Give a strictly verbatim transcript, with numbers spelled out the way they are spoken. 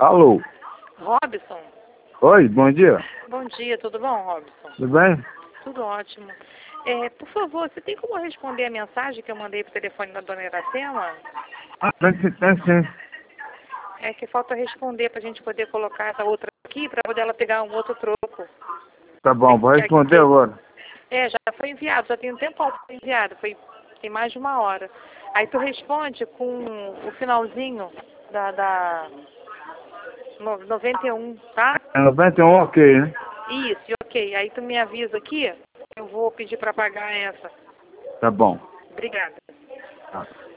Alô? Robson? Oi, bom dia. Bom dia, tudo bom, Robson? Tudo bem? Tudo ótimo. É, por favor, você tem como responder a mensagem que eu mandei pro telefone da dona Iracema? Ah, tem, sim, tem sim. É que falta responder pra gente poder colocar essa outra aqui pra poder ela pegar um outro troco. Tá bom, vou responder agora. É, já foi enviado, já tem um tempo que foi enviado, foi, tem mais de uma hora. Aí tu responde com o finalzinho da, da no- noventa e um, tá? É noventa e um, ok, né? Isso, ok. Aí tu me avisa aqui, eu vou pedir pra pagar essa. Tá bom. Obrigada. Tá.